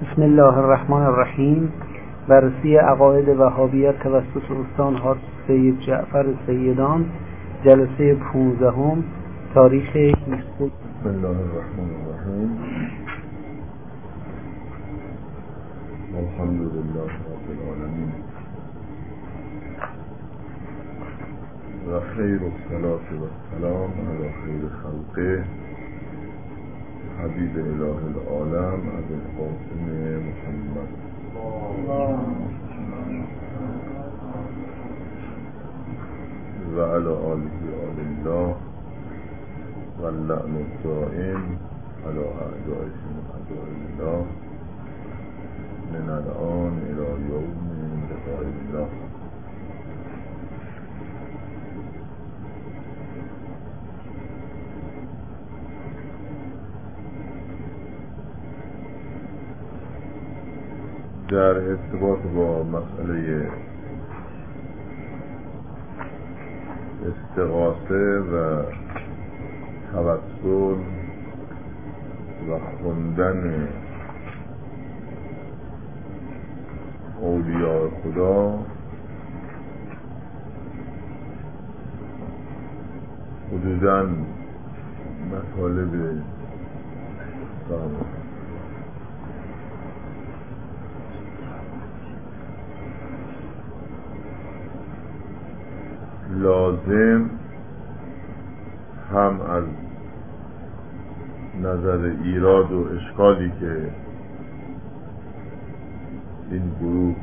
بسم الله الرحمن الرحیم. بررسی عقاید وهابیت توسط استان حاج سید جعفر سیدان، جلسه 15، تاریخ 20. بسم الله الرحمن الرحیم. الحمد لله رب العالمین و خیر الصلاة و السلام علی خیر خلقه حبیب اله العالم ابو القاسم محمد و علی آله آل الله و اللعن الدائم علی اعدائهم اعداء الله من الان الى یوم لقاء الله. در ارتباط با مسئله استغاثه و توسل و خوندن اولیاء خدا حدوداً مطالب لازم هم از نظر ایراد و اشکالی که این گروه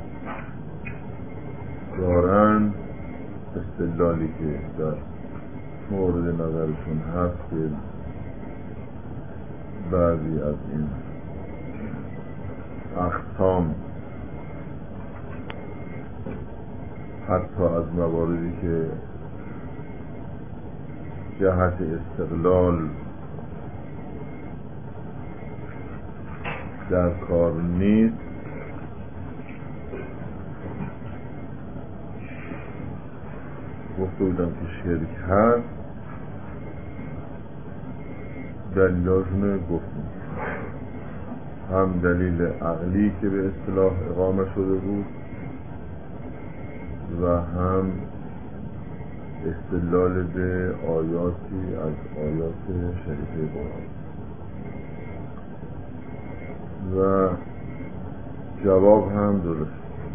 دارند، استدلالی که در مورد نظرشون هست که بعضی از این اقسام حتی از مواردی که جهت استقلال در کار نیست، گفته بودم که شرک هست، دلیلاشون گفتیم. هم دلیل عقلی که به اصطلاح اقامه شده بود و هم استدلال به آیاتی از آیات شریفه قرآن و جواب هم درست.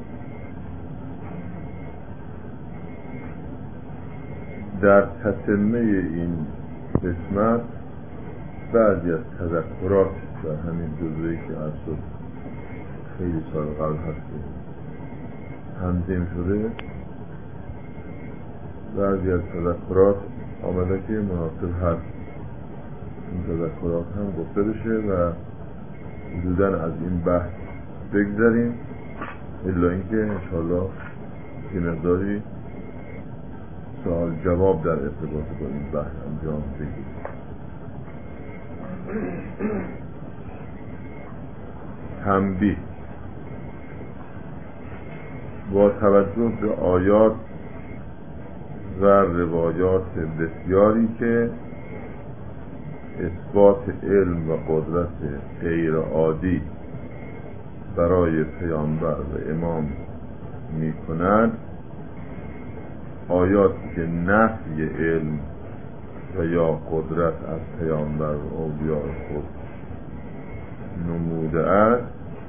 در تتمه این قسمت بعضی از تذکرات در همین جزوهی که اصلا خیلی سال قبل هست تنظیم شده، بعضی از تذکرات آمده که مناسب هست این تذکرات هم گفته بشه و حدوداً از این بحث بگذاریم، الا اینکه انشاءالله یه مقداری سوال جواب در ارتباط با این بحث انجام بگیریم. تنبیه: با توجه به آیات و روایات بسیاری که اثبات علم و قدرت غیر عادی برای پیامبر و امام می کند، آیاتی که نفی علم و یا قدرت از پیامبر و اولیاء خود نموده است،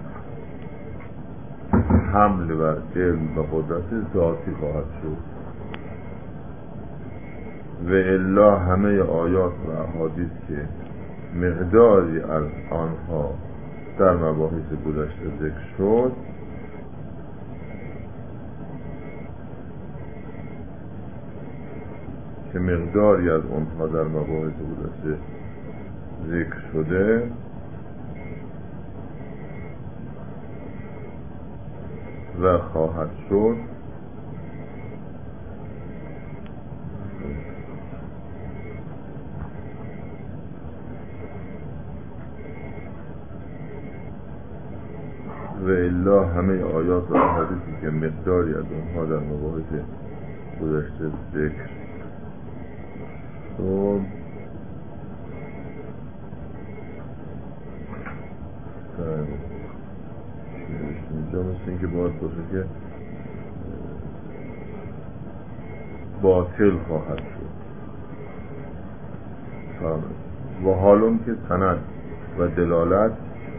حمل بر علم و قدرت ذاتی خواهد شد و الا همه آیات و احادیث که مقداری از آنها در مباحث گذشته ذکر شد که مقداری از آنها در مباحث گذشته ذکر شده و خواهد شد، و الا همه آیات و احادیثی که مقداری از اونها در مباحث گذشته ذکر شد اینجا مثل این که باید باشه که باطل خواهد شد. و حالون که سند و دلالت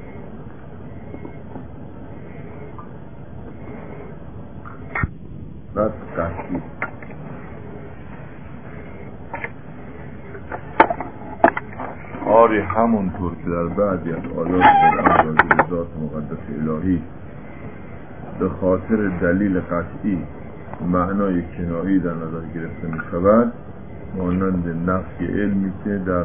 بس قطعی آری همونطور که در بعضی از آیات قرآن راجع به ذات مقدس الهی به خاطر دلیل قطعی معنای کنایی در نظر گرفته می شود، مانند نفی علمی که در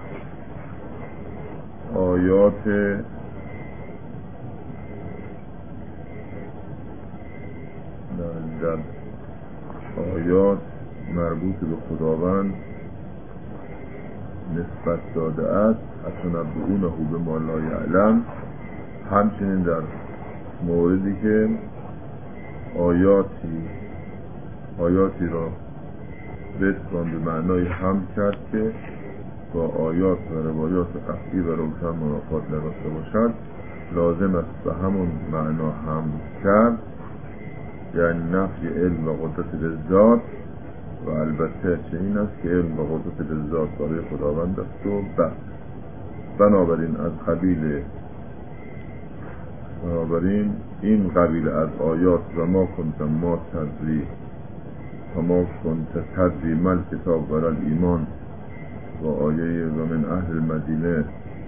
آیات مربوط به خداوند نسبت داده است، اتنبئونه بما لا یعلم. همچنین در موردی که آیاتی را بتوان به معنای حمل کرد که با آیات و روایات قطعی و روشن منافات نداشته باشد، لازم است به همون معنا حمل کرد، یعنی نفی علم و قدرت به ذات. و البته چنین است که علم و قدرت به ذات برای خداوند است و بنابراین این قبیل از آیات و ما کنت تدری مل کتاب ورال ایمان و آیه و من اهل المدینه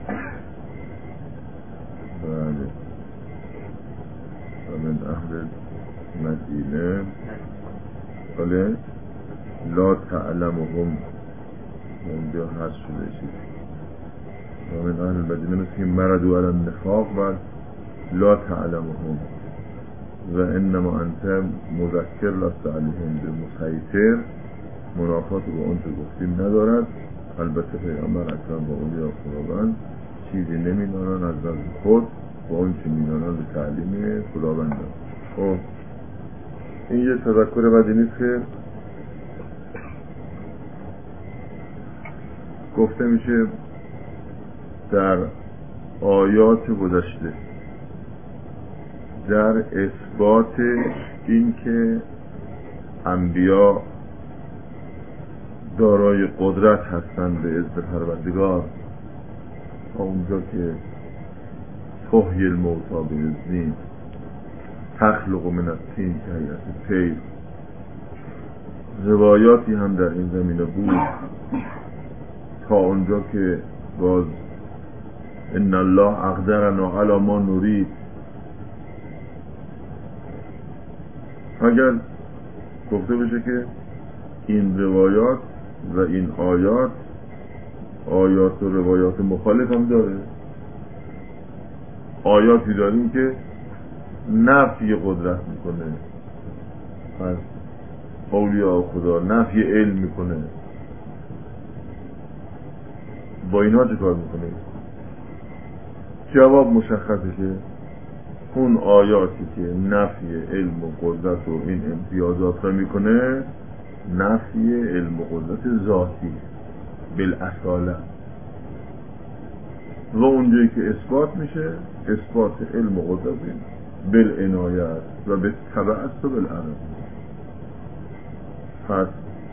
بله لا تعلمهم اونجا هست شده چیز و من اهل المدینه مثل که مردو علی النفاق و لا تعلمهم و انما انت مذکر لست علیهم بمسیطر، منافات با اون که گفتیم ندارد. البته پیغمبر اکرم با اولیاء خداوند چیزی نمیدانند از نظر خود و اون چی میدانند به تعلیم خداوند است. خب این یه تذکر بدی نیست که گفته میشه در آیات گذشته در اثبات این که انبیا دارای قدرت هستند به اذن پروردگار، اونجا که تحیی الموتی باذنی تخلق من الطین که هیئت طیر، روایاتی هم در این زمینه بود تا اونجا که باز ان الله اقدرنا علی ما نرید. اگر گفته بشه که این روایات و این آیات و روایات مخالف هم داره، آیاتی داریم که نفی قدرت میکنه از اولیاء خدا، نفی علم میکنه، با اینا چه کار میکنه؟ جواب مشخصه که اون آیاتی که نفی علم و قدرت و این امتیازات را میکنه نفی علم و قدرت ذاتی بالاصاله، و اونجایی که اثبات میشه اثبات علم و قدرت بالعنایت و به تبعث و بالعرض. پس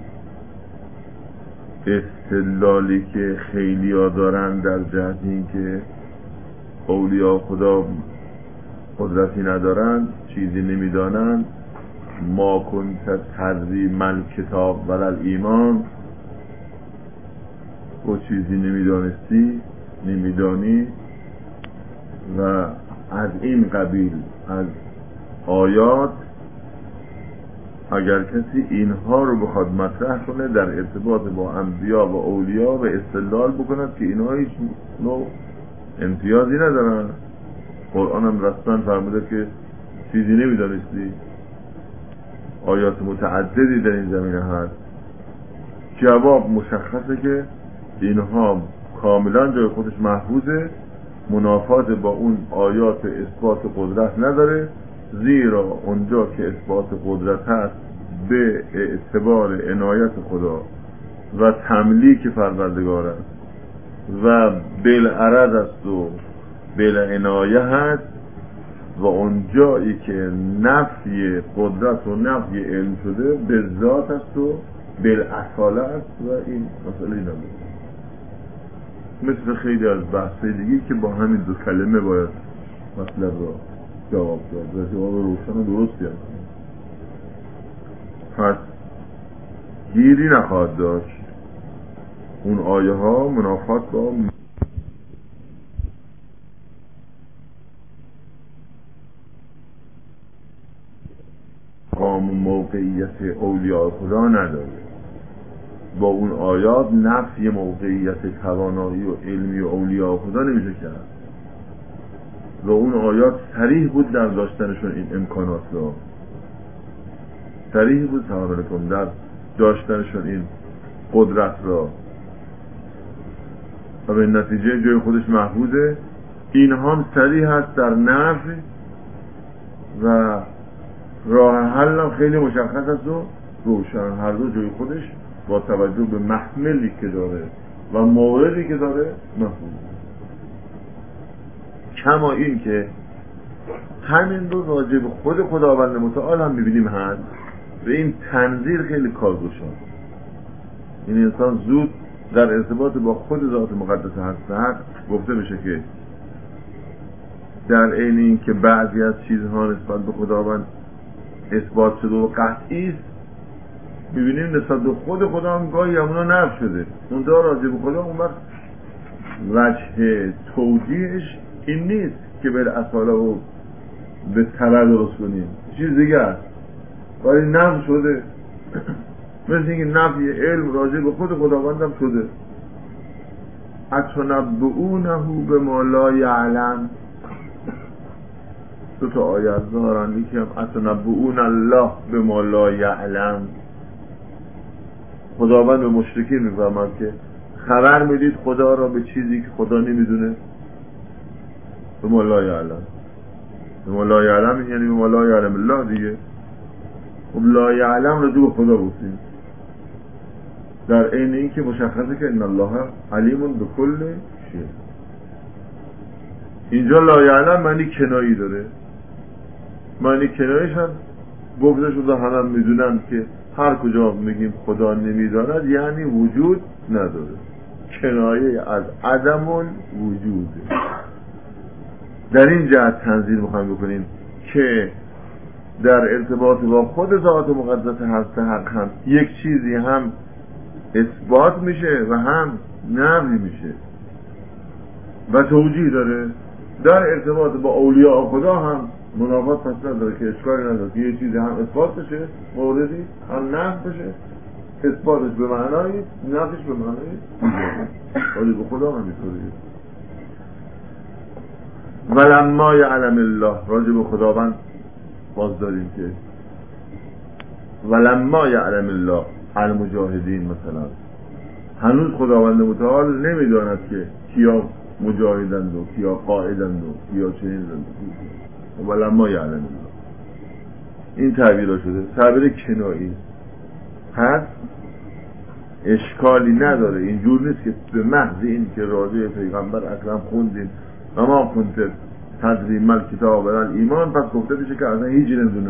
استدلالی که خیلی ها دارن در جهت این که اولیاء خدا قدرتی ندارن، چیزی نمیدانن، ما کنت تدری مل کتاب ولل ایمان، و چیزی نمیدانستی نمیدانی، و از این قبیل از آیات اگر کسی اینها رو بخواد مطرح کنه در ارتباط با انبیا و اولیاء و استدلال بکند که اینها هیچ نوع امتیازی ندارن، قرآن هم رسما فرموده که چیزی نمیدانستی، آیات متعددی در این زمینه هست، جواب مشخصه که اینها کاملا جای خودش محفوظه، منافات با اون آیات اثبات قدرت نداره، زیرا اونجا که اثبات قدرت هست به اعتبار عنایت خدا و تملیک پروردگار است و بالعرض است و بالعنایه هست، و اون جایی که نفی قدرت و نفی علم شده به ذات است و بالاصاله است و این مسئله نداره. مثل خیلی از بحثای دیگه که با همین دو کلمه باید مطلب را جواب داد و جواب روشن و درستی هست. پس گیری نخواهد داشت اون آیه ها منافات با مقام موقعیت اولیاء خدا نداره. با اون آیات نفی موقعیت توانایی و علمی و اولیاء خدا نمیشه کرد و اون آیات صریح بود در داشتنشون این امکانات را، صریح بود سلام در داشتنشون این قدرت را و به نتیجه جای خودش محفوظه. اینها هم صریح هست در نفی و راه حل هم خیلی مشخص است و روشن، هر دو جای خودش با توجه به محملی که داره و موردی که داره مفهوم. کما این که همین رو راجع به خود خداوند متعال هم میبینیم هست به این تنظیر خیلی کارگشاد. این انسان زود در ارتباط با خود ذات مقدس هست حق گفته بشه که در عین این که بعضی از چیزها نسبت به خداوند اثبات شده و قطعی است، میبینیم نسبت به خود خدا هم گاهی همونا نفی شده. اون دار راجع به خدا اون وقت وجه توجیهش این نیست که به اصاله و به طبع درست کنیم، چیز دیگه است ولی نفی شده. مثل اینکه نفی علم راجع به خود خداوند هم شده. اتنبئونه بما لا یعلم، دو تا آیت دارن، یکی هم اتنبئون الله بما لا یعلم. خداوند به مشرکین میفرماد که خبر میدید خدا را به چیزی که خدا نمیدونه. بما لا یعلم، بما لا یعلم یعنی بما لا یعلم الله دیگه. خب لا یعلم رو دو خدا گفتیم در عین این که مشخصه که ان الله علیم بكل شیء. اینجا لا یعلم معنی کنایی داره. معنی کنایش هم گفته شده همه میدونن که هر کجا میگیم خدا نمیداند یعنی وجود نداره، کنایه از عدم وجود. در این جهت تنظیر میخوایم بکنیم که در ارتباط با خود ذات مقدس هست حق هم یک چیزی هم اثبات میشه و هم نفی میشه و توجیه داره. در ارتباط با اولیاء خدا هم منافات پس نداره که اشکالی نداره که یه چیزی هم اثبات بشه موردی هم نفی بشه، اثباتش به معنایی نفیش به معنایی ولی به خدا هم میتوریه. ولما یعلم الله، راجع به خداوند باز داریم که ولما یعلم الله المجاهدین، مثلا هنوز خداوند متعال نمیداند که کیا مجاهدند و کیا قائدند و کیا چنینند. ولما یعلم الله این تعبیر شده، تعبیر کنایی هست، اشکالی نداره. اینجور نیست که به محض این که راجع پیغمبر اکرم خوندیم و ما خوندیم تدری مل کتاب و ایمان پس گفته بشه که اصلا هیچی نمیدونه،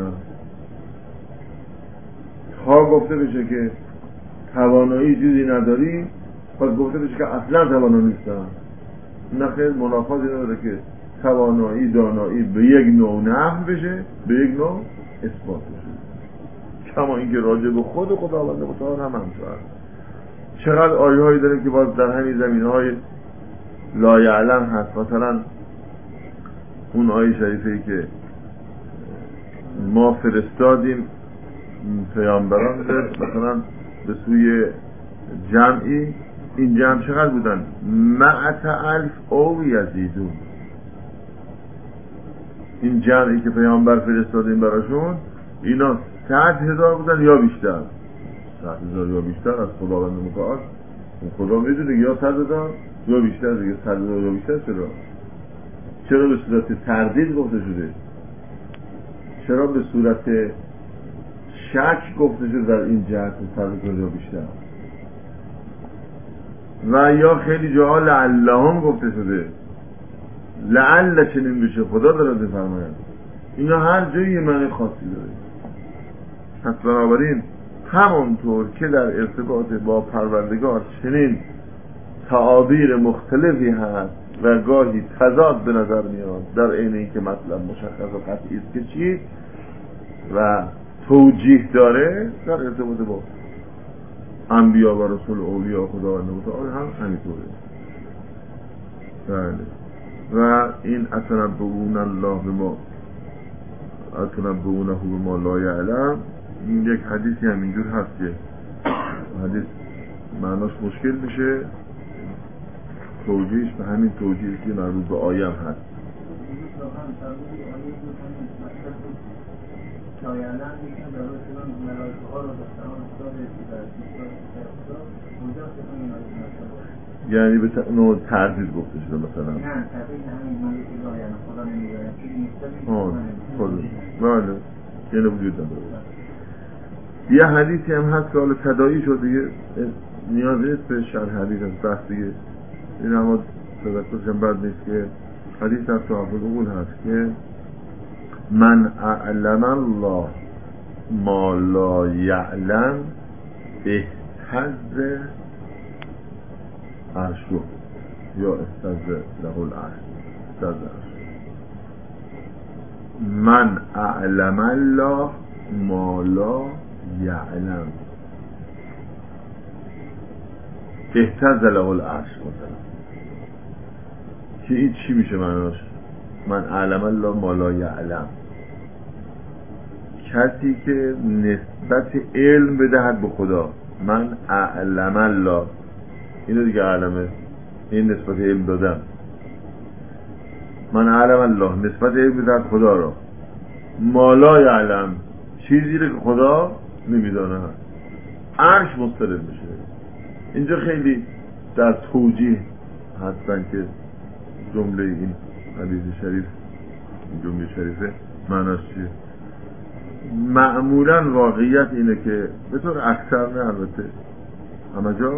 ها گفته بشه که توانایی چیزی نداری پس گفته بشه که اصلا توانایی نیستن. نخیر، منافاتی نداره که توانایی دانایی به یک نوع نفی بشه به یک نوع اثبات بشه. کما اینکه راجع به خود خداوند متعال هم همچنان. چقدر آیه هایی داریم که باز در همین زمینه های لا یعلم هست. مثلا اون آیه شریفه که ما فرستادیم پیامبران مثلا به سوی جمعی، این جمع چقدر بودن؟ 100,000 او یزیدون. این جمعی که پیامبر فرستادیم براشون اینا 100,000 بودن یا بیشتر، 100,000 یا بیشتر از خداوند متعال. خدا میدونه یا 100,000 یا بیشتر دیگه. 100,000 یا بیشتر چرا به صورت تردید گفته شده؟ چرا به صورت شک گفته شده در این جهت 100,000 یا بیشتر؟ و یا خیلی جاها لعلهم گفته شده، لعل چنین بشه. خدا داره میفرماید اینا هر جایی یه معنی خاصی داره. پس بنابراین همونطور که در ارتباط با پروردگار چنین تعابیر مختلفی هست و گاهی تضاد به نظر میاد در عین اینکه مطلب مشخص و قطعی است که چی و توجیه داره، در ارتباط با انبیا و رسول اولیاء خداوند متعال هم همینطوره. بله. و این اتنبؤون الله بما اتنبؤونه بما لا یعلم، این یک حدیثی همینجور هست که حدیث معناش مشکل میشه، توجیهش به همین توجیهی که مربوط به آیه هست. یعنی به نوع تردید گفته شده مثلا. نه تردید همین مالی که آیه خدا نمیداره که نیست. بله. یعنی وجود نداره. یه حدیثی هم هست که حالا تداعی شد دیگه، نیاز نیست به شرح حدیث از بحث دیگه. این اما تذکرشم بد نیست که حدیث در صحابه قول هست که من اعلم الله ما لا یعلم اهتز عرشه یا اهتز له العرش. من اعلم الله ما لا یعلم اهتز له العرش. مثلا که این چی میشه معناش؟ من اعلم الله ما لا یعلم، کسی که نسبت علم بدهد به خدا. من اعلم الله، اینو دیگه علمه، این نسبت علم دادن. من اعلم الله، نسبت علم بدهد خدا را. ما لا یعلم، چیزی رو که خدا نمیدانه. عرش مختلف میشه. اینجا خیلی در توجیه هستن که جمله این حدیث شریف، این جمله شریفه معناش چیه. معمولا واقعیت اینه که به طور اکثر، نه البته همه جا،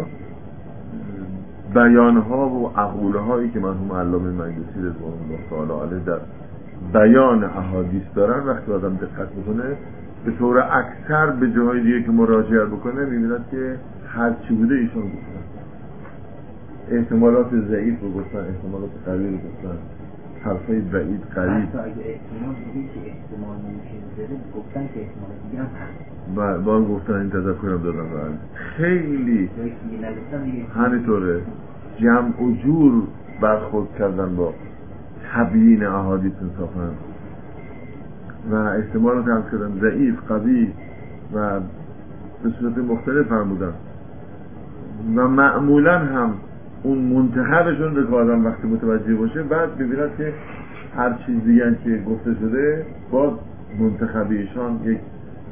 بیانها و عقولهایی که مرحوم علامه مجلسی رضوان الله تعالی علیه در بیان احادیث دارن، وقتی آدم دقت بکنه به طور اکثر به جاهای دیگه که مراجعه بکنه میبیند که هر چی بوده ایشان گفتن. احتمالات ضعیف رو گفتن، احتمالات قوی رو گفتن، حرفای بعید قریب. حتی اگه احتمال بودی که احتمال نمیشه گفتن که احتمال دیگه هم هست. با هم گفتن، این تذکرم دادن. خیلی همینطوره جمع و جور برخورد کردن با تبیین احادیث انصافا و احتمالات هم کردن ضعیف، قوی و به صورت مختلف فرمودن و معمولا هم اون منتخبشون رو که آدم وقتی متوجه باشه بعد ببیند که هر چیز دیگه که گفته شده باز منتخبیشان یک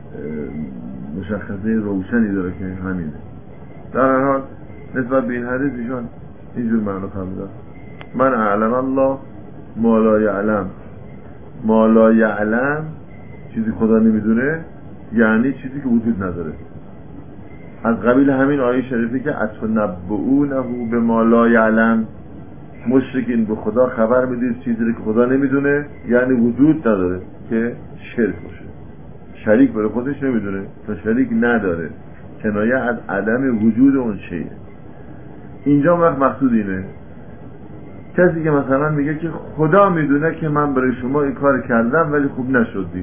مشخصه روشنی داره که همینه. در هر حال نسبت به این حدیث ایشان اینجور معنی فرمودن: من اعلم الله ما لا یعلم. ما لا یعلم چیزی خدا نمیدونه، یعنی چیزی که وجود نداره. از قبیل همین آیه شریفی که اتنبؤونه به ما لا یعلم، مشرکین به خدا خبر میدید چیزی که خدا نمیدونه، یعنی وجود نداره، که شرک باشه. شریک برای خودش نمیدونه و شریک نداره، کنایه از عدم وجود اون چیه. اینجا وقت مقصود اینه کسی که مثلا میگه که خدا میدونه که من برای شما این کار کردم ولی خوب نشدی،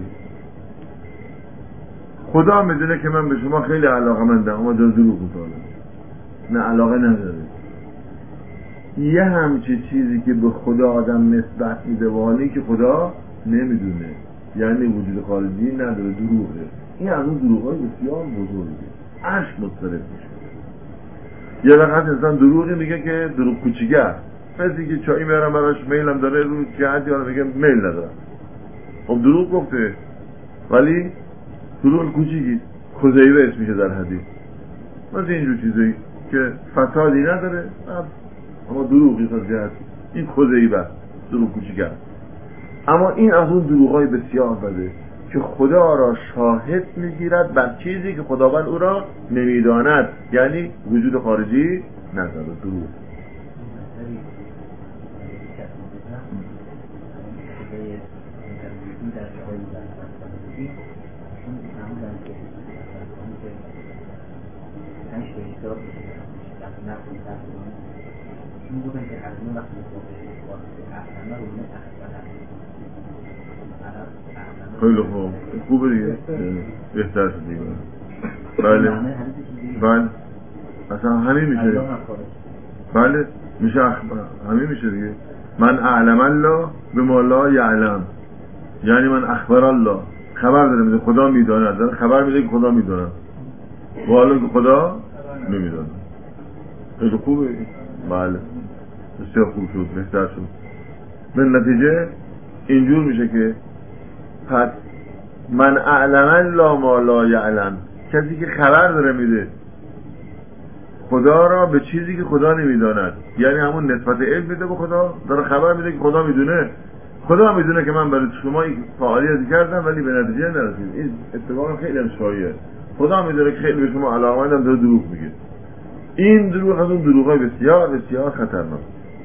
خدا میدونه که من به شما خیلی علاقه‌مندم اما دروغ میگم، نه علاقه نداره. یه همچی چیزی که به خدا آدم نسبت میده و حالی که خدا نمیدونه، یعنی وجود خارجی نداره، دروغه. این از اون دروغ‌های بسیار بزرگه، عرش مضطرب میشه. یه وقت انسان دروغی میگه که دروغ کوچیکه، مثل که چایی میارم براش میلم داره رو جهتی آنه میگه میل ندارم. خب دروغ گفته ولی دروغ کوچیکی، خزیبه اسم میشه در حدیث. مثل اینجور چیزی که فسادی نداره اما دروغی از جهت این خزیبه، دروغ کوچیکه. اما این از اون دروغای بسیار بده که خدا را شاهد میگیرد بر چیزی که خداوند او را نمیداند، یعنی وجود خارجی نداره، دروغ. بودن چون همون که تنش به اشتراک میشه نفسی تفسیران چون بودن که حرمه وقتی احسنه رو نه خیلی خوب خوبه دیگه بهتر شد دیگه بله بله اصلا همین میشه بله میشه همین میشه دیگه من اعلم الله بما لا یعلم یعنی من اخبر الله خبر داره میده خدا میداند داره خبر میده که خدا میداند والا که خدا نمیداند خیلی خوبه بله بسیار خوب شد بهتر شد به نتیجه اینجور میشه که پس من اعلم الله ما لا یعلم کسی که خبر داره میده خدا را به چیزی که خدا نمیداند یعنی همون نسبت علم میده به خدا داره خبر میده که خدا میدونه خدا میدونه که من برای شما این فعالیتی کردم ولی به نتیجه نرسید این اتفاق خیلی شایعه خدا میدونه که خیلی به شما علاقه‌مندم داره دروغ میگه این دروغ از اون دروغای بسیار بسیار خطرناک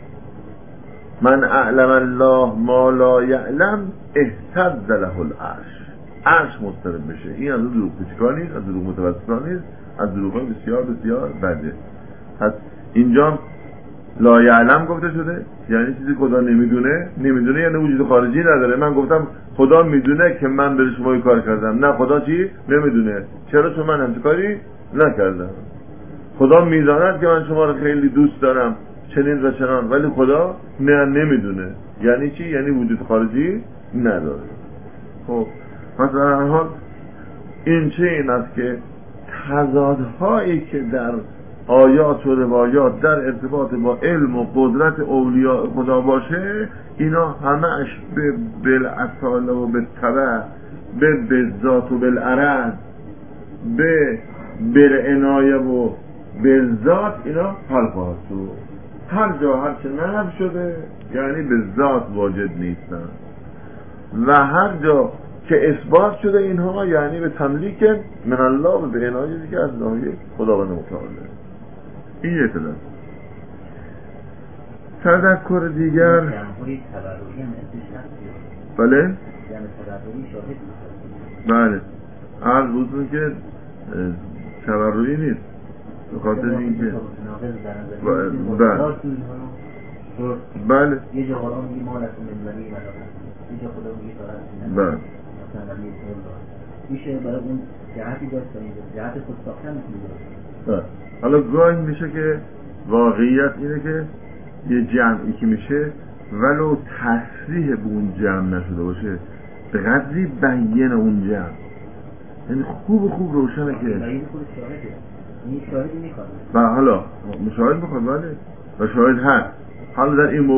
من اعلم الله ما لا یعلم اهتز له العرش عرش مضطرب بشه این از اون دروغ کوچیکا نیست از دروغ متوسطا نیست از دروغای بسیار بسیار بده پس اینجا لا یعلم گفته شده یعنی چیزی خدا نمیدونه یعنی وجود خارجی نداره من گفتم خدا میدونه که من برای شما این کار کردم نه خدا چی نمیدونه چرا چون من همچین کاری نکردم خدا میداند که من شما رو خیلی دوست دارم چنین و چنان ولی خدا نمیدونه یعنی چی یعنی وجود خارجی نداره خب پس در هر حال این چه این است که تضادهایی که در آیات و روایات در ارتباط با علم و قدرت اولیاء خدا باشه اینا همش به بالاصاله و به طبع به بالذات و بالعرض به بالعنایه و بالذات اینا حل خواهد شد هر جا هر چه نهب شده یعنی به ذات واجد نیستن و هر جا که اثبات شده اینها یعنی به تملیک من الله و به عنایتی که از ناحیه خداوند متعاله این یه اطلاع تذکر دیگر بله بله عرض بودون که تبرعی نیست به خاطر اینکه بله یه جا قرآن میگه ما لکم من ولی یه جا خدا میگه بله میشه برای اون جهتی داشت جهت خود ساختن میشه حالا گاهی میشه که واقعیت اینه که یه جمعی که میشه ولو تصریح به اون جمع نشده باشه به قدری بیان اون جمع یعنی خوب روشنه که این خود شاهده این شاهدی میخواد و حالا مشاهد میخواد بله و شاهد هست حالا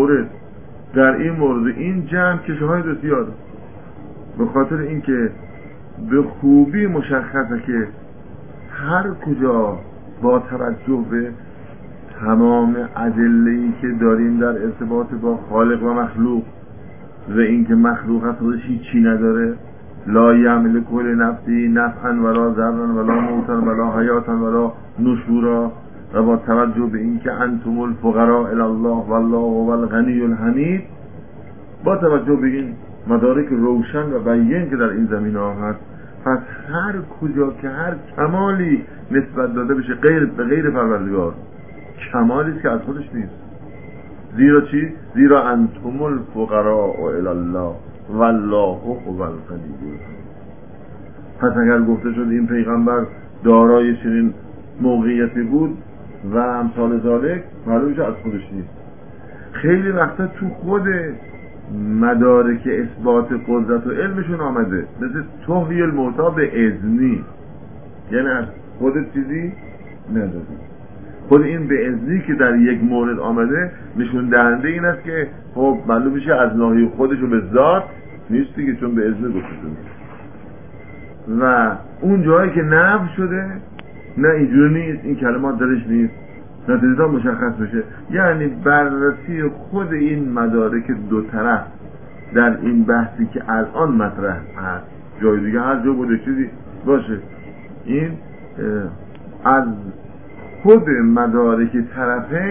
در این مورد این جمع که شاهد بسیار به خاطر اینکه به خوبی مشخصه که هر کجا با توجه به تمام ادله‌ای که داریم در ارتباط با خالق و مخلوق و اینکه مخلوق از خودش هیچی نداره لا یملک کل نفسی نفعا ولا ضرا ولا موتا ولا حیاتا ولا نشورا و با توجه به اینکه انتم الفقراء الی الله والله هو الغنی الحمید با توجه به این مدارک روشن و بیان که در این زمینه‌ها هست پس هر کجا که هر کمالی نسبت داده بشه به غیر پروردگار کمالی که از خودش نیست زیرا چی؟ زیرا انتم الفقراء الی الله والله هو الغنی الحمید پس اگر گفته شد این پیغمبر دارای چنین موقعیتی بود و امثال ذالک معلوم میشه از خودش نیست خیلی وقتا تو خود مدارک اثبات قدرت و علمشون آمده مثل تحیی الموتی به اذنی یعنی از خود چیزی ندادی خود این به اذنی که در یک مورد آمده نشون دهنده این است که خب معلوم میشه از ناحیه خودش و به ذات نیست دیگه چون به اذن گفته شده و اون جایی که نفی شده نه اینجوری نیست این کلمات درش نیست نتیجه مشخص بشه یعنی بررسی خود این مدارک دو طرف در این بحثی که الان مطرح هست جای دیگه هر جا بوده چیزی باشه این از خود مدارک طرفین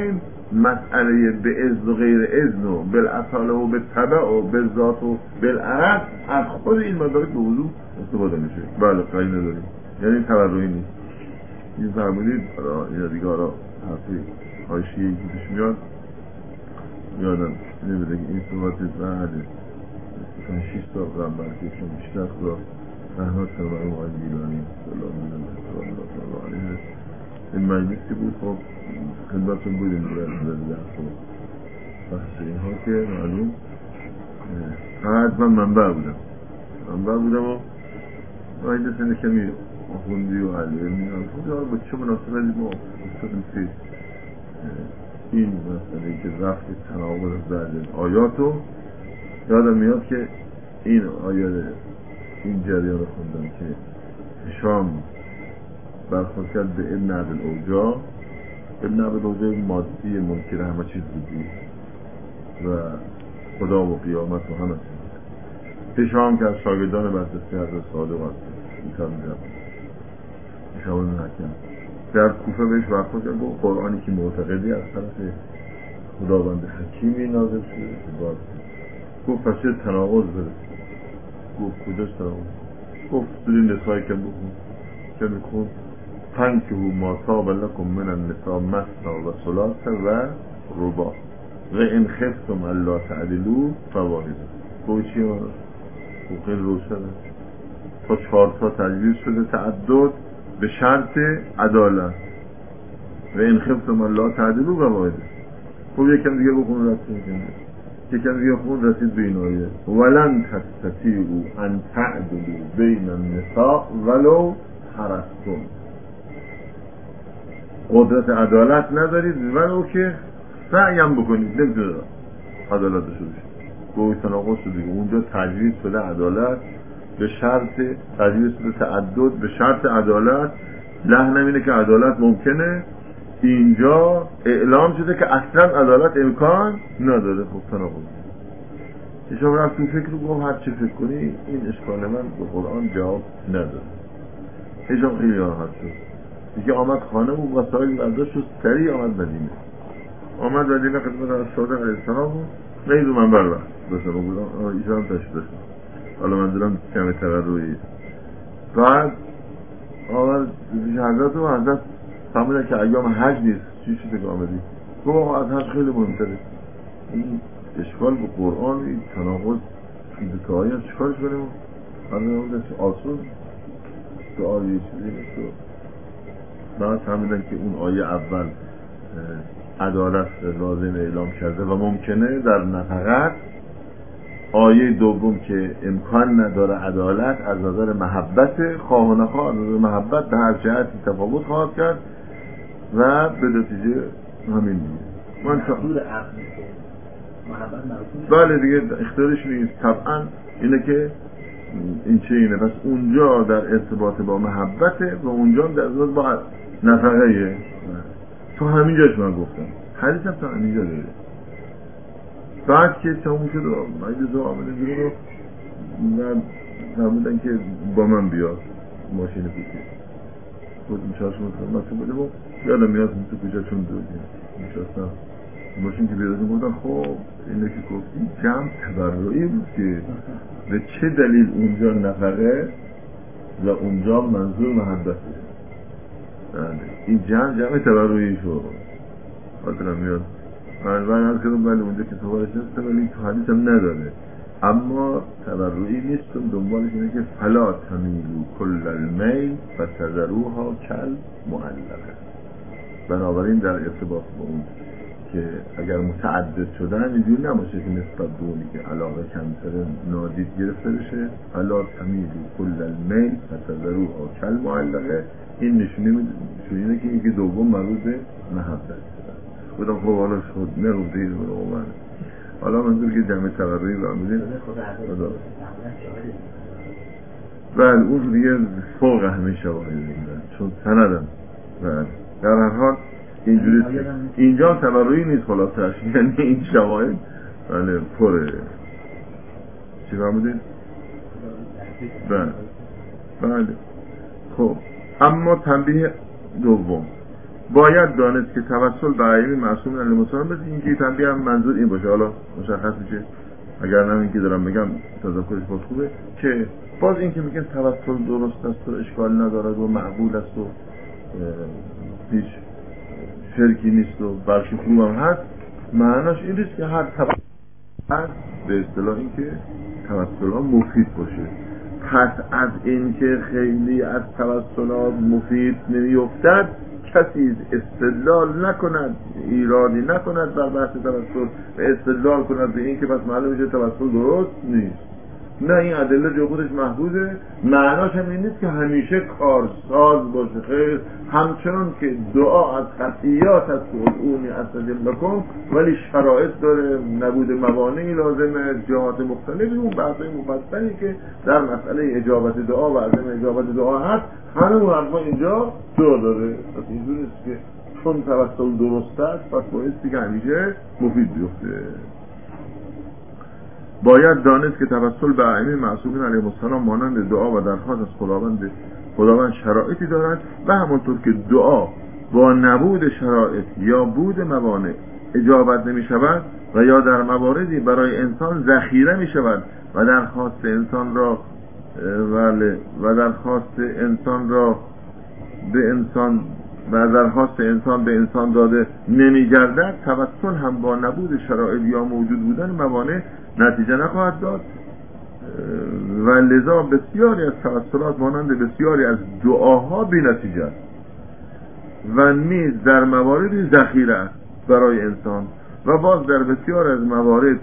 مسئله به اذن و غیر اذن و بالاصاله و به طبع و به ذات و بالعرض از خود این مدارک به وضوح استفاده میشه. بله قرینه داریم، یعنی تبرعی نیست. این فرمودید یا دیگه را حرفی حاشیه‌ای که میاد یادم نمیده که این صحبت بعد 6 سال قبل بلکه چون بیشتر خدا رحمت کنه برای آقای گیلانی صلی الله علیه این مجلس که بود. خب خدمتتون بودیم در بحث اینها که معلوم فقط من منبع بودم و مجلس اینه کمی آخوندی و علمی با چه مناسبتی ما افتادیم که این مسئله که رفت تناول در آیاتو یادم میاد که این آیات این جریان رو خوندم که هشام برخورد کرد به ابن عبدالعوجا. ابن عبدالعوجا مادی منکر همه چیز بودی و خدا و قیامت و همه چیز. هشام که از شاگردان برجسته حضرت صادق هست هشام بن حکیم در کوفه بهش برخورد کرد گفت قرآنی که معتقدی از طرف خداوند حکیمی نازل شده. گفت پس چه تناقض داره؟ گفت کجاش تناقض؟ گفت سوره نساء که بخون که میخون تنکحوا ما طاب لکم من النساء مثنی و ثلاث و رباع و ان خفتم الا تعدلوا فواحد. گفت چیه مانا؟ گفت خیلی روشنه تا 4 تا تجویز شده تعدد به شرط عدالت و ان خفتم الا تعدلوا فواحد. خب یکم دیگه بخون رسید یکم دیگه خون رسید به این آیه ولن تستطیعوا ان تعدلوا بین النساء ولو حرصتم. قدرت عدالت ندارید ولو که سعیم بکنید نمیتونه عدالت داشته باشید. گوی تناقض شده دیگه. اونجا تجویز شده عدالت به شرط تجویز شده تعدد به شرط عدالت. لحنم اینه که عدالت ممکنه، اینجا اعلام شده که اصلا عدالت امکان نداره. خب تناقض شما رفت تو فکر رو گفت هر چی فکر کنی این اشکال من به قرآن جواب نداره. هیچم خیلی راحت شد دیگه. آمد خانه و وسایل برداشت و سریع آمد مدینه خدمت از صادق علیه السلام و نیدو من بر وقت بسنم و بودم ایشان هم تشت داشتم. حالا من دارم کمی تقررویی بعد آمد بیش حضرت و حضرت فهمیدن که ایام حج نیست. چی شده که آمدی؟ گفت آقا از حج خیلی مهمتره. این اشکال به قرآن این تناقض فیزیکه هایی هم چکارش کنیم؟ من نمیدونم که آسون تو آیه چیزی نیست. بعد فهمیدن که اون آیه اول عدالت لازم اعلام کرده و ممکنه در نفقت. آیه دوم که امکان نداره عدالت از نظر محبت خواه و نخواه از نظر محبت به هر جهتی تفاوت خواهد کرد و به نتیجه همین دیگه من بله دیگه اختیارش نیست. طبعا اینه که این چه اینه پس اونجا در ارتباط با محبته و اونجا در ارتباط با نفقه. تو همینجاش من گفتم حدیث هم تا همینجا داره. بعد که تموم شد و مجلس آمده بیرون رو فرمودن که با من بیاد ماشین پیکی خود میشاشون خدمت بوده و یادم میاد تو کجا چون دودیم میشاستم ماشین که بیادیم بودن. خب اینه که گفتی جمع تبرعی بود که به چه دلیل اونجا نفقه و اونجا منظور محبته. این جمع تبرعی شد. خاطرم میاد من از کردم بله اونجا که صحبتش نسته ولی تو حدیث هم نداره اما تبرعی نیستم. دنبالش اینه که فلا تمیلو کل المیل فتذروها کل معلقه. بنابراین در ارتباط با اون که اگر متعدد شدن اینجوری نباشه که نسبت به اونی که علاقه کمتر نادید گرفته بشه. فلا تمیلو کل المیل فتذروها کل معلقه. این نشونه اینه که یکی دوم مربوط به محبت بودم. خب حالا شد نگفته این رو من حالا منظور که جمع تقرری برمودیم بله اون دیگه فوق همه شواهد دیدن چون سندم بله در هر حال اینجوری اینجا تقرری نیست خلاصش یعنی این شواهد بله پره. چی برمودیم؟ بله خب اما تنبیه دوم باید دانست که توسل به ائمه معصومین علیهم السلام مثل اینکه تنبیه هم منظور این باشه، حالا مشخص میشه اگر نه اینکه دارم بگم تذکرش باز خوبه که باز این که میگن توسل درست است و اشکال ندارد و معقول است و هیچ شرکی نیست و بلکه خوب هم هست، معناش این نیست که هر توسل به اصطلاح این که توسل ها مفید باشه. پس از این که خیلی از توسلات مفید نمیافتد کسی استدلال نکند، ایرادی نکند در بحث توسل و استدلال کند به این که پس معلوم میشه توسل درست نیست. نه، این ادله جو خودش محدوده، معناش هم این نیست که همیشه کارساز باشه. خیر، همچنان که دعا از خطیات است و ادعونی استجب لکم، ولی شرایط داره، نبود موانعی لازمه، جهات مختلفی، اون بحثای مفصلی که در مسئله اجابت دعا و عدم اجابت دعا هست، همه اون حرفا اینجا جا داره. پس اینجور نیست که چون توسل درست است پس بایستی که همیشه مفید بیفته. باید دانست که توسل به ائمه معصومین علیهم السلام مانند دعا و درخواست از خداوند شرایطی دارد و همانطور که دعا با نبود شرایط یا بود موانع اجابت نمی شود و یا در مواردی برای انسان ذخیره می شود و درخواست انسان به انسان داده نمی گردد، توسل هم با نبود شرایط یا موجود بودن موانع نتیجه نخواهد داد و لذا بسیاری از توسلات مانند بسیاری از دعاها بی نتیجه است و نیز در مواردی ذخیره است برای انسان و باز در بسیار از موارد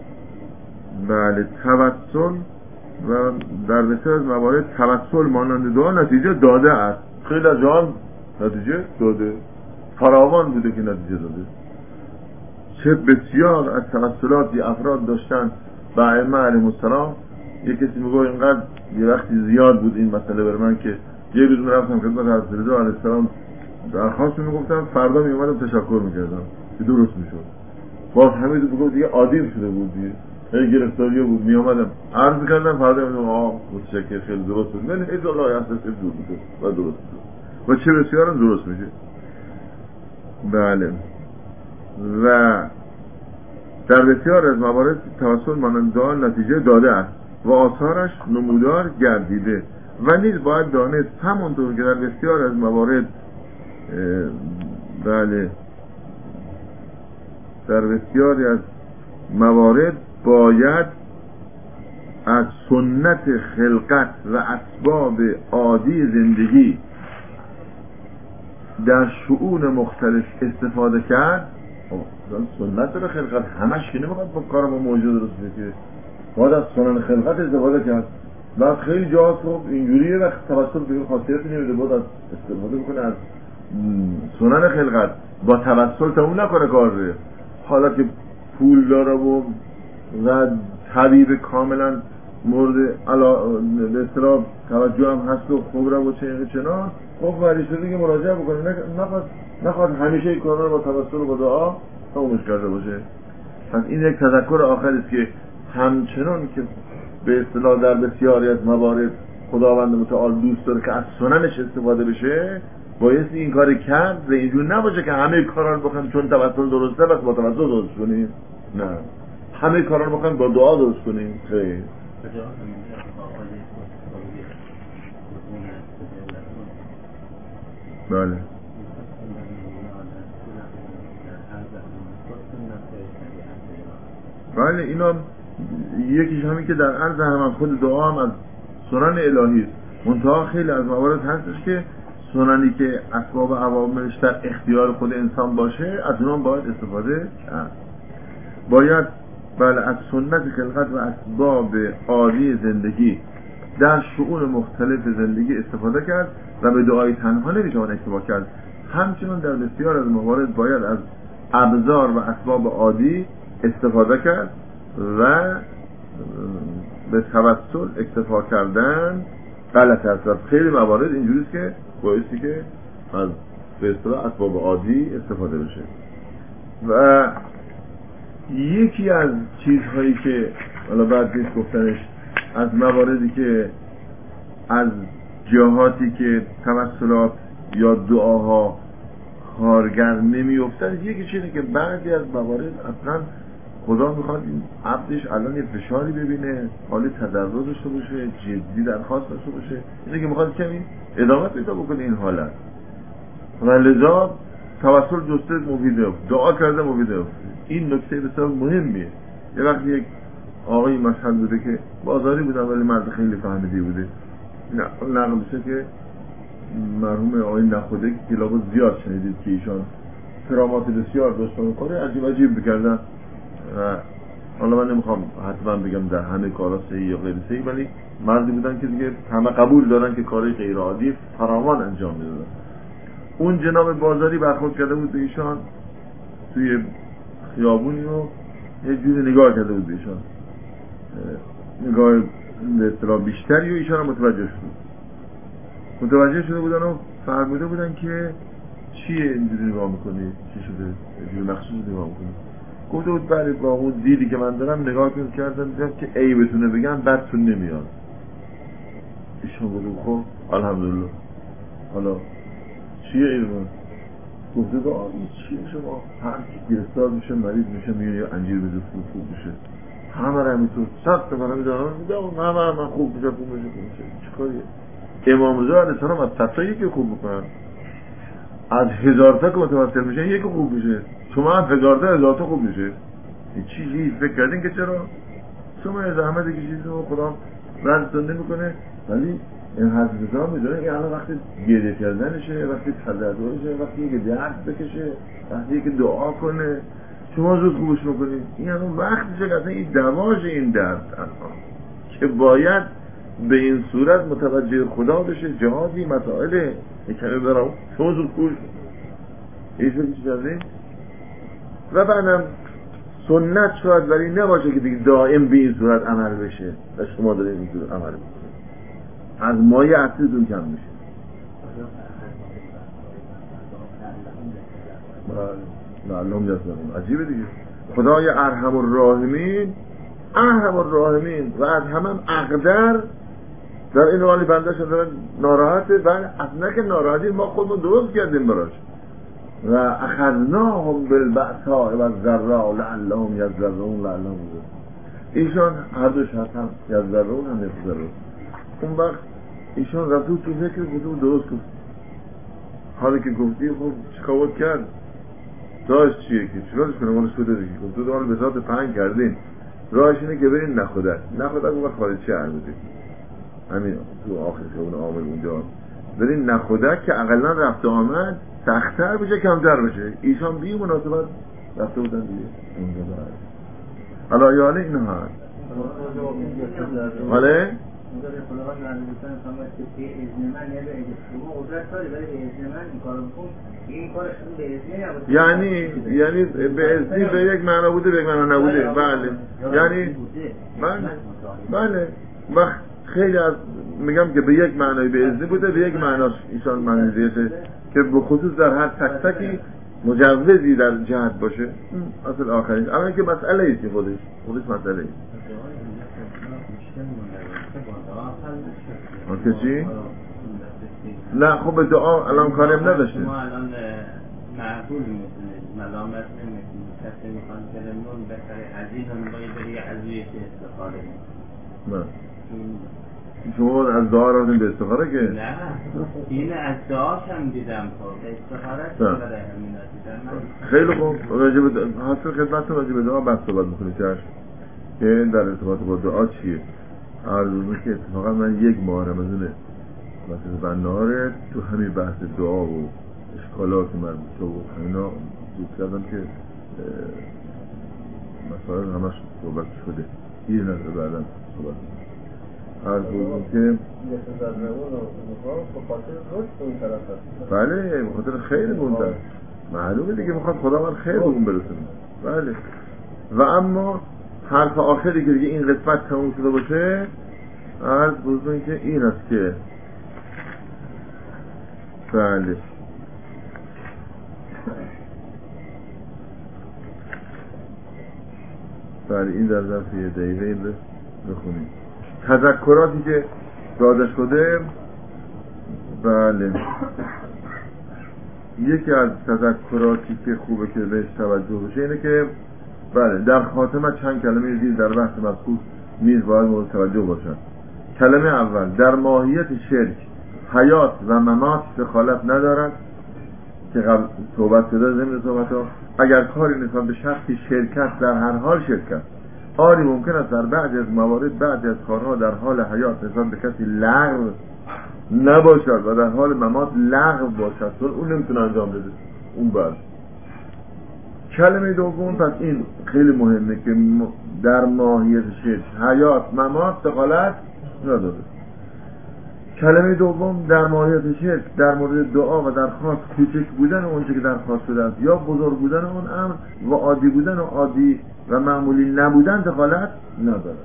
توسل مانند دعا نتیجه داده است. خیلی از جهان نتیجه داده، فراوان بوده که نتیجه داده. چه بسیار از توسلاتی افراد داشتن به ائمه علیهم السلام. یک کسی میگه اینقدر یه وقتی زیاد بود این مسئله بر من که یه روز میرفتم خدمت حضرت رضا علیه السلام درخواست میگفتم، فردا میومدم تشکر میکردم که درست میشد. باز همه دو دیگه عادی شده بود دیگه، خیلی گرفتاری بود، میومدم عرض میکردم، فردا میگفتم متشکر خیلی درست بود، ولی هیچ الله یحسن دور بود و درست بود و چه بسیار هم درست میشه. بله، و در بسیار از موارد توسل مانند دعا نتیجه داده است و آثارش نمودار گردیده و نیز باید دانست همونطور که در بسیار از موارد در بسیاری از موارد باید از سنت خلقت و اسباب عادی زندگی در شؤون مختلف استفاده کرد. سنت رو خلقت همش که نمیخواد با کار ما موجود درست بشه، باید از سنن خلقت استفاده کرد. بعد خیلی جاها خب اینجوریه وقت توسل به خاصیتی نمیده، باید استفاده بکنه از سنن خلقت، با توسل تموم نکنه کار رو. حالا که پول داره و طبیب کاملا مورد به اصطلاح توجه هم هست و خبره و چنان، خب مریض شده که مراجعه بکنه، نخواد همیشه این کار رو با توسل و با دعا تمومش کرده باشه. پس این یک تذکر آخر است که همچنان که به اصطلاح در بسیاری از موارد خداوند متعال دوست داره که از سننش استفاده بشه، بایستی این کاری کرد و اینجور نباشه که همه کارا رو بخوایم چون توسل درسته بس با توسل درست کنیم. نه، همه کارا رو بخوایم با دعا درست کنیم. خیر، بله بله، اینا یکیش همین که در عرض هم خود دعا هم از سنن الهی است. منتها خیلی از موارد هستش که سننی که اسباب عواملش در اختیار خود انسان باشه از اونها باید استفاده کرد. باید از سنت خلقت و اسباب عادی زندگی در شؤون مختلف زندگی استفاده کرد و به دعای تنها نمیتوان اکتفا کرد. همچنین در بسیار از موارد باید از ابزار و اسباب عادی استفاده کرد و به توسل اکتفا کردن غلط است. خیلی موارد اینجوریست که بایستی که از به اصطلاح اسباب عادی استفاده بشه. و یکی از چیزهایی که حالا بعد نیست گفتنش، از مواردی که از جهاتی که توسلات یا دعاها کارگر نمیافتن، یکی چیزی که بعضی از موارد اصلا خدا میخواد این عبدش الان یه فشاری ببینه، حال تضرر داشته باشه، جدی درخواست داشته باشه، اینه که میخواد کمی ادامه پیدا بکنه این حالت و لذا توسل جسته مفیده، دعا کرده مفیده. این نکته بسیار مهمیه. یه وقتی یک آقای مشهد بوده که بازاری بوده ولی مرد خیلی فهمیدی بوده، نقل میشه که مرحوم آقای نخوده که لابد زیاد شنیدید که ایشان کرامات بسیار داشتن میکنه، عجیب عجیب بکردن و حالا من نمیخوام حتما بگم در همه کارا صحیح یا غیر صحیح، ولی مردی بودن که دیگه همه قبول دارن که کارهای غیر عادی فراوان انجام میدادن. اون جناب بازاری برخورد کرده بود به ایشان توی خیابونی و یه جوری نگاه کرده بود به ایشان، نگاه به اطلاع بیشتری، و ایشان هم متوجه شده بودن و فرموده بودن که چیه اینجوری نگاه میکنی؟ چی شده؟ اینجوری مخصوص نگاه میکنی؟ گفته بود بله با اون دیدی که من دارم نگاه کردم دیدم که عیبتونه بگم بدتون نمیاد. ایشان گفت خب الحمدلله، حالا چیه عیبتون؟ گفته با این چیه شما هر کی گرفتار میشه مریض میشه میگه انجیر بده خوب میشه، همه را همینطور سخت من میدونم همه خوب میشه چیکاریه؟ امام رضا علیه السلام از 100 تا یکی خوب میکنن، از 1000 تا که متوسل میشن یکی خوب میشه، شما هم 1000 تا خوب میشه. این چیزی فکر کردین که چرا شما از زحمت کشیدین و خدا رزقتون نمیکنه، ولی این حضرت رضا میدونه که الان وقتی گریه کردنشه، وقتی تضرعشه، وقتی که درد بکشه، وقتی که دعا کنه، شما زود خوبش میکنید. این همون وقتشه که اصلا این دواش این درد الان که باید به این صورت متوجه خدا بشه، جهادی مسائل کمی برام شما زود خوش ایشون چی جازه و بعدم سنت شاید ولی نباشه که دیگه دائم به این صورت عمل بشه و شما دارید این صورت عمل بکنید، از مایه اصلیتون کم میشه. لعلهم یرجعون. عجیبه دیگه، خدای ارحم الراحمین و از همم اقدر در این حالی بنده شدن ناراحته، ولی اصلا که ناراحتی ما خودمون درست کردیم براش و اخذناهم بالبأساء والضراء لعلهم یضرعون. ایشان هر دوش هم یضرعون هم یضرعون. اون وقت ایشان رفت تو فکر گفتم درست گفت، حالی که گفتی خب چیکار کرد راهش چیه که چیکارش کنم اون شده دیگه. گفت تو حال به ذات پنج کردین، راهش اینه که برین نخودک اون خارجی عربده همین تو آخر خیابون عامل اونجا برین نخودک که اقلا رفت آمد سخت‌تر بشه کمتر بشه. ایشان بی مناسبت رفته بودن دیگه اونجا بعد حالا یاله این هست حاله یعنی به اذنی به یک معنا بوده به یک معنا نبوده. بله یعنی بله وقت خیلی از میگم که به یک معنای به اذنی بوده، به یک معناش ایشان معنی دیگه که به خصوص در هر تک تکی مجوزی در جهت باشه اصل آخرین. اما که مسئله ایستی خودش مسئله ایست کسی؟ نه خب به دعا الان کارم نداشته ما الان معقول ملامت نمیکنیم کسی میخوان کلمون بسر عزیز هم باید بری عزیز استخاره نه شما از دعا راستیم به استخاره که نه این از دعاش هم دیدم استخاره برای همین دیدم. خیلی خوب حاصل خدمتتون راجع به دعا بحث صحبت میکنید که در ارتباط با دعا چیه. عرضونه که اتفاقا من یک ماه رمضان مثل بناره تو همین بحث دعا و اشکالات مربوطه و اینا دوست کردم که مسائل همش صحبت شده یه نظر بعدم صحبت عرضونه که بله بخاطر خیر بونده معلومه دیگه میخواد خدا من خیر بگون برسونه. بله و اما حرف آخری که دیگه این قسمت تموم شده باشه عرض بزرگی که این است که بله این در ظرف یه دقیقه این بخونیم تذکراتی که داده شده. بله یکی از تذکراتی که خوبه که بهش توجه بشه اینه که بله در خاتمه چند کلمه زیر در بحث مذکور نیز باید مورد توجه باشد. کلمه اول، در ماهیت شرک حیات و ممات دخالت ندارد که قبل صحبت شده ضمن صحبت ها. اگر کاری نسبت به شخصی شرکت در هر حال شرکت، آری ممکن است در بعضی از موارد بعضی از کارها در حال حیات نسبت به کسی لغو نباشد و در حال ممات لغو باشد، چون اون نمیتونه انجام بده اون بعد. کلمه دوم، پس این خیلی مهمه که در ماهیت شرک حیات ممات دخالت نداره. کلمه دوم، در ماهیت شرک در مورد دعا و درخواست کوچک بودن اونچه که درخواست شده است یا بزرگ بودن اون امر و عادی بودن و عادی و معمولی نبودن دخالت نداره.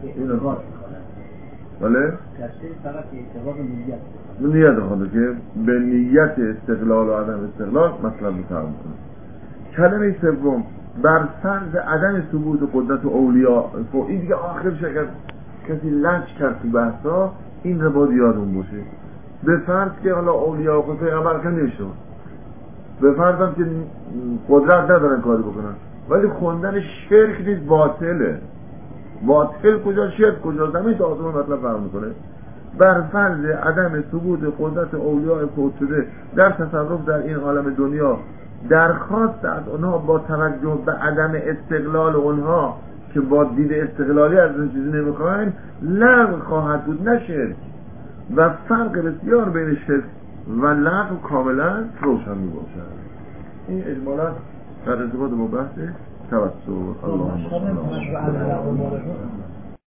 بله؟ نیت دخالت که به نیت استقلال و عدم استقلال مطلب متعامل کنه. کلمه سوم، بر فرض عدم ثبوت قدرت اولیاء، این دیگه آخر شکر کسی لنچ کرد تو بحثا، این رو باید یادون باشه. به فرض که حالا اولیاء و پیغمبر که نمیشه، به فرض هم که قدرت ندارن کاری بکنن، ولی خوندن شرک نیست، باطله. باطل کجا، شرک کجا، زمین تا آسمان مطلب فهم میکنه. بر فرض عدم ثبوت قدرت اولیاء فوت شده در تصرف در این عالم دنیا، درخواست از اونها با توجه به عدم استقلال اونها که با دید استقلالی از این چیزی نمیخواین لغو خواهد بود، نه شرک. و فرق بسیار بین شرک و لغو کاملا روشن میباشد. این اجمالا در ارتباط با بحث توسل. اللهم